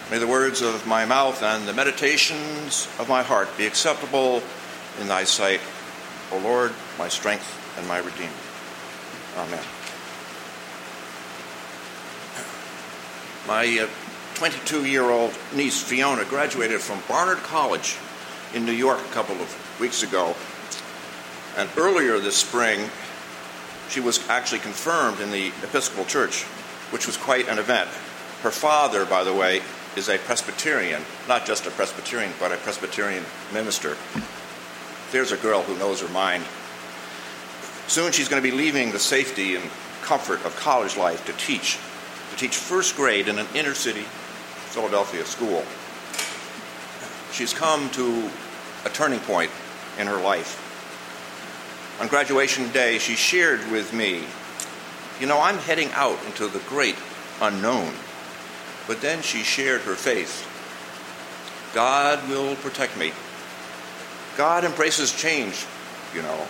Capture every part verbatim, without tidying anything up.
May the words of my mouth and the meditations of my heart be acceptable in thy sight, O Lord, my strength and my redeemer. Amen. My twenty-two-year-old niece, Fiona, graduated from Barnard College in New York a couple of weeks ago. And earlier this spring, she was actually confirmed in the Episcopal Church, which was quite an event. Her father, by the way, is a Presbyterian, not just a Presbyterian, but a Presbyterian minister. There's a girl who knows her mind. Soon she's going to be leaving the safety and comfort of college life to teach, to teach first grade in an inner-city Philadelphia school. She's come to a turning point in her life. On graduation day, she shared with me, you know, I'm heading out into the great unknown. But then she shared her faith. God will protect me. God embraces change, you know.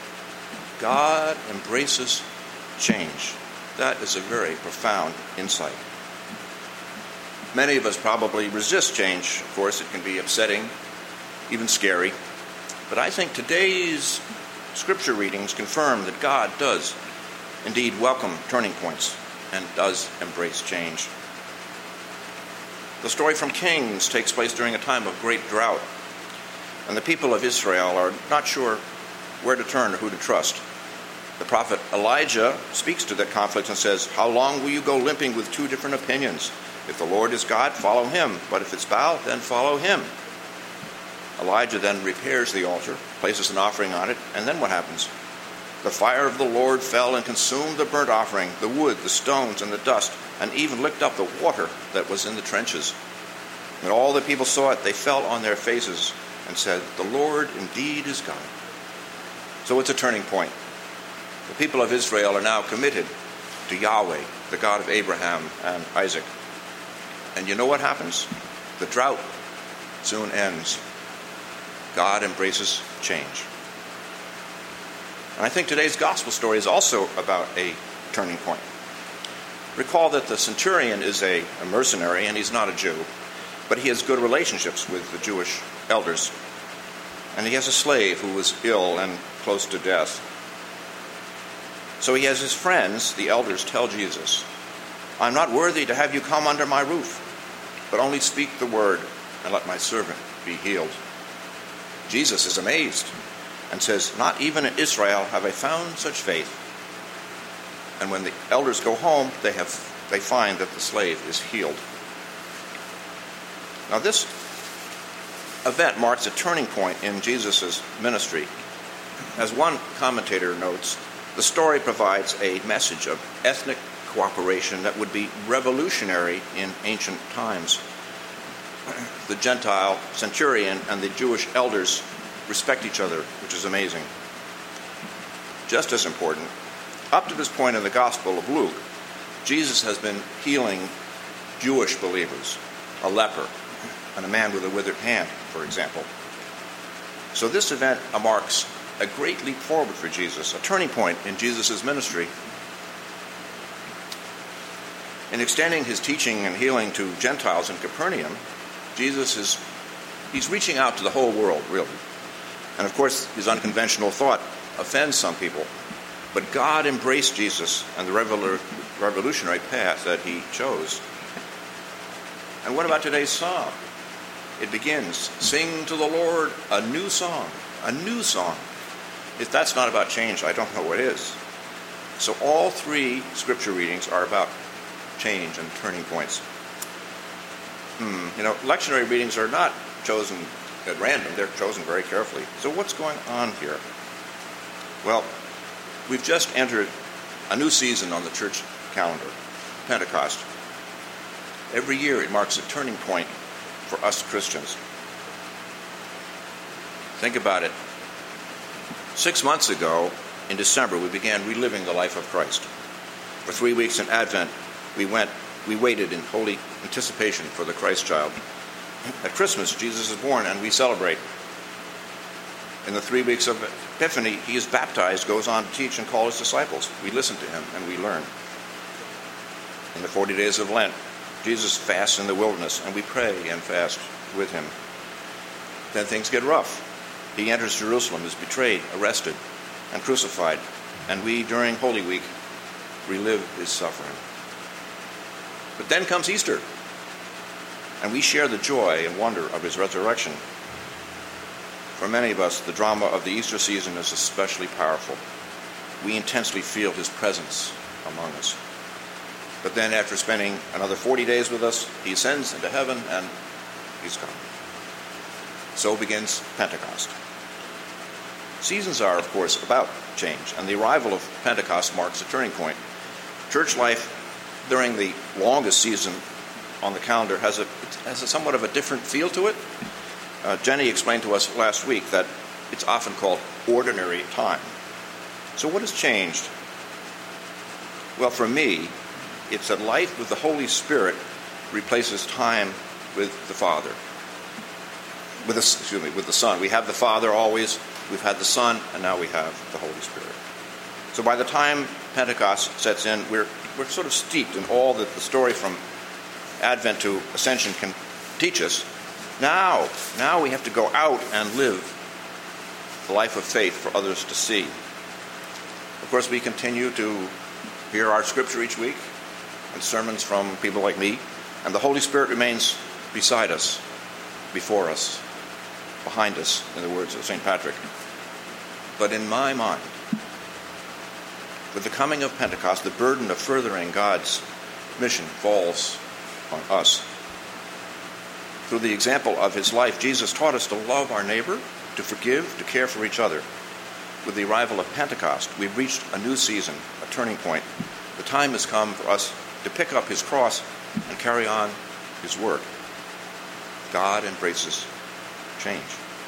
God embraces change. That is a very profound insight. Many of us probably resist change. Of course, it can be upsetting, even scary. But I think today's scripture readings confirm that God does indeed welcome turning points and does embrace change. The story from Kings takes place during a time of great drought, and the people of Israel are not sure where to turn or who to trust. The prophet Elijah speaks to that conflict and says, "How long will you go limping with two different opinions? If the Lord is God, follow him, but if it's Baal, then follow him." Elijah then repairs the altar, places an offering on it, and then what happens? The fire of the Lord fell and consumed the burnt offering, the wood, the stones, and the dust, and even licked up the water that was in the trenches. When all the people saw it, they fell on their faces and said, "The Lord indeed is God." So it's a turning point. The people of Israel are now committed to Yahweh, the God of Abraham and Isaac. And you know what happens? The drought soon ends. God embraces change. And I think today's gospel story is also about a turning point. Recall that the centurion is a, a mercenary, and he's not a Jew, but he has good relationships with the Jewish elders. And he has a slave who was ill and close to death. So he has his friends, the elders, tell Jesus, "I'm not worthy to have you come under my roof, but only speak the word and let my servant be healed." Jesus is amazed and says, "Not even in Israel have I found such faith." And when the elders go home, they have they find that the slave is healed. Now this event marks a turning point in Jesus' ministry. As one commentator notes, the story provides a message of ethnic cooperation that would be revolutionary in ancient times. The Gentile centurion and the Jewish elders respect each other, which is amazing. Just as important, up to this point in the Gospel of Luke, Jesus has been healing Jewish believers, a leper, and a man with a withered hand, for example. So this event marks a great leap forward for Jesus, a turning point in Jesus' ministry. In extending his teaching and healing to Gentiles in Capernaum, Jesus is he's reaching out to the whole world, really. And of course, his unconventional thought offends some people. But God embraced Jesus and the revolutionary path that he chose. And what about today's psalm? It begins, "Sing to the Lord a new song," a new song. If that's not about change, I don't know what is. So all three scripture readings are about change and turning points. Hmm, you know, lectionary readings are not chosen at random. They're chosen very carefully. So what's going on here? Well, we've just entered a new season on the church calendar, Pentecost. Every year it marks a turning point for us Christians. Think about it. Six months ago, in December, we began reliving the life of Christ. For three weeks in Advent, we went, we waited in holy anticipation for the Christ child. At Christmas, Jesus is born, and we celebrate. In the three weeks of Epiphany, he is baptized, goes on to teach and call his disciples. We listen to him and we learn. In the forty days of Lent, Jesus fasts in the wilderness, and we pray and fast with him. Then things get rough. He enters Jerusalem, is betrayed, arrested, and crucified, and we, during Holy Week, relive his suffering. But then comes Easter, and we share the joy and wonder of his resurrection. For many of us, the drama of the Easter season is especially powerful. We intensely feel his presence among us. But then after spending another forty days with us, he ascends into heaven and he's gone. So begins Pentecost. Seasons are, of course, about change, and the arrival of Pentecost marks a turning point. Church life during the longest season on the calendar has a, has a somewhat of a different feel to it. Uh, Jenny explained to us last week that it's often called ordinary time. So what has changed? Well, for me, it's that life with the Holy Spirit replaces time with the Father. With the, excuse me, with the Son. We have the Father always, we've had the Son, and now we have the Holy Spirit. So by the time Pentecost sets in, we're we're sort of steeped in all that the story from Advent to Ascension can teach us. Now, now we have to go out and live the life of faith for others to see. Of course, we continue to hear our scripture each week and sermons from people like me, and the Holy Spirit remains beside us, before us, behind us, in the words of Saint Patrick. But in my mind, with the coming of Pentecost, the burden of furthering God's mission falls on us. Through the example of his life, Jesus taught us to love our neighbor, to forgive, to care for each other. With the arrival of Pentecost, we've reached a new season, a turning point. The time has come for us to pick up his cross and carry on his work. God embraces change.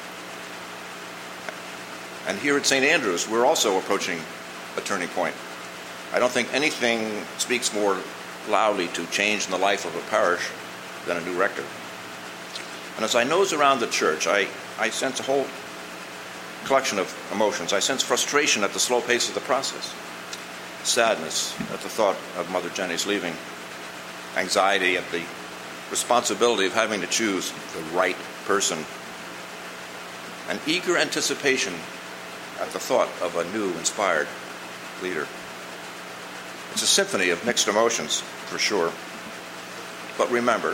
And here at Saint Andrew's, we're also approaching a turning point. I don't think anything speaks more loudly to change in the life of a parish than a new rector. And as I nose around the church, I, I sense a whole collection of emotions. I sense frustration at the slow pace of the process, sadness at the thought of Mother Jenny's leaving, anxiety at the responsibility of having to choose the right person, and eager anticipation at the thought of a new, inspired leader. It's a symphony of mixed emotions, for sure. But remember,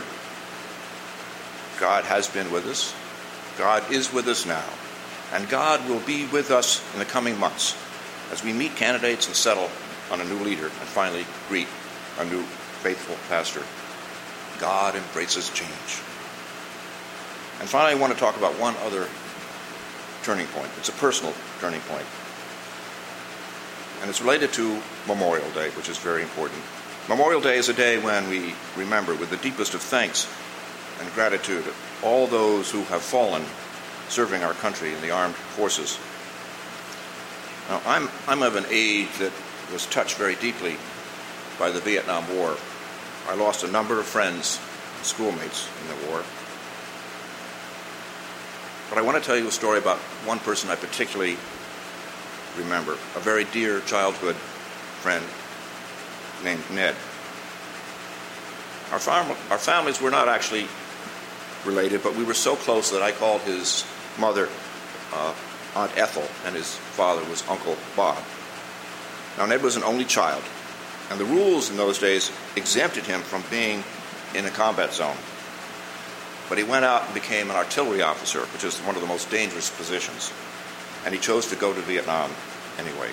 God has been with us, God is with us now, and God will be with us in the coming months as we meet candidates and settle on a new leader and finally greet our new faithful pastor. God embraces change. And finally, I want to talk about one other turning point. It's a personal turning point. And it's related to Memorial Day, which is very important. Memorial Day is a day when we remember with the deepest of thanks and gratitude all those who have fallen serving our country in the armed forces. Now, I'm, I'm of an age that was touched very deeply by the Vietnam War. I lost a number of friends and schoolmates in the war. But I want to tell you a story about one person I particularly remember, a very dear childhood friend named Ned. Our, farm, our families were not actually related, but we were so close that I called his mother uh, Aunt Ethel, and his father was Uncle Bob. Now, Ned was an only child, and the rules in those days exempted him from being in a combat zone. But he went out and became an artillery officer, which is one of the most dangerous positions, and he chose to go to Vietnam anyway.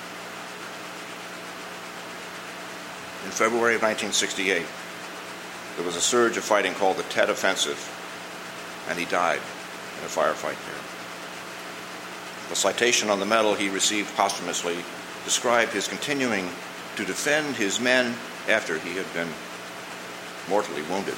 In February of nineteen sixty-eight, there was a surge of fighting called the Tet Offensive, and he died in a firefight there. The citation on the medal he received posthumously described his continuing to defend his men after he had been mortally wounded.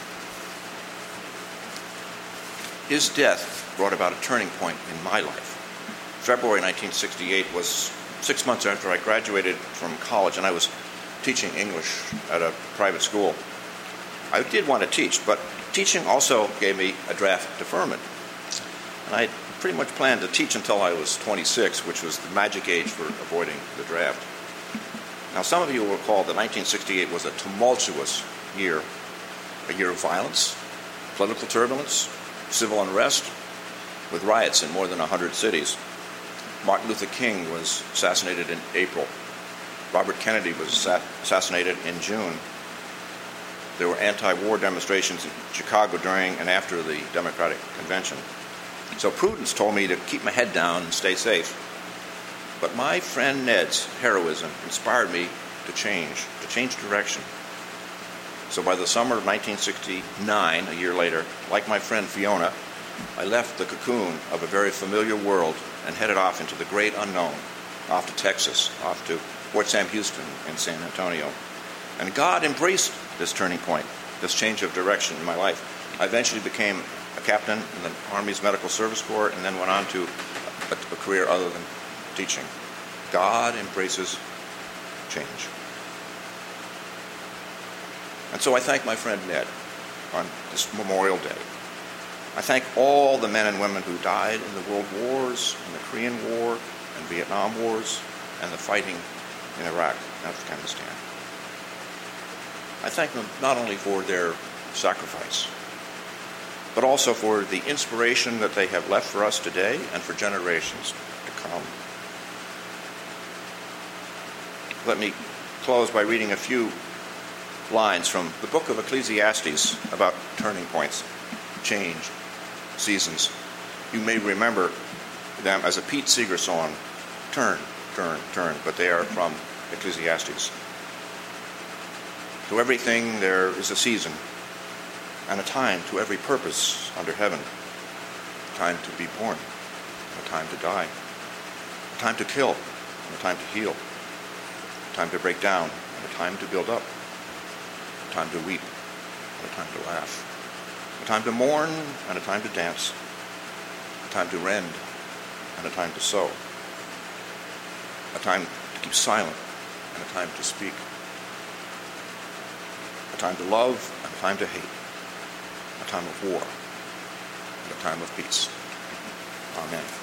His death brought about a turning point in my life. February nineteen sixty-eight was six months after I graduated from college, and I was teaching English at a private school. I did want to teach, but teaching also gave me a draft deferment. And I pretty much planned to teach until I was twenty-six, which was the magic age for avoiding the draft. Now, some of you will recall that nineteen sixty-eight was a tumultuous year. a year of violence, political turbulence, civil unrest, with riots in more than one hundred cities. Martin Luther King was assassinated in April. Robert Kennedy was assassinated in June. There were anti-war demonstrations in Chicago during and after the Democratic Convention. So prudence told me to keep my head down and stay safe. But my friend Ned's heroism inspired me to change, to change direction. So by the summer of nineteen sixty-nine, a year later, like my friend Fiona, I left the cocoon of a very familiar world and headed off into the great unknown, off to Texas, off to Fort Sam Houston and San Antonio. And God embraced this turning point, this change of direction in my life. I eventually became a captain in the Army's Medical Service Corps and then went on to a, a career other than teaching. God embraces change. And so I thank my friend Ned on this Memorial Day. I thank all the men and women who died in the World Wars, in the Korean War, and Vietnam Wars, and the fighting in Iraq and Afghanistan. I thank them not only for their sacrifice, but also for the inspiration that they have left for us today and for generations to come. Let me close by reading a few lines from the book of Ecclesiastes about turning points, change, seasons. You may remember them as a Pete Seeger song, Turn, Turn, Turn, but they are from Ecclesiastes. To everything there is a season, and a time to every purpose under heaven. A time to be born, and a time to die. A time to kill, and a time to heal. A time to break down, and a time to build up. A time to weep, and a time to laugh. A time to mourn, and a time to dance. A time to rend, and a time to sow. A time to keep silent, and a time to speak. A time to love, and a time to hate. A time of war, and a time of peace. Amen.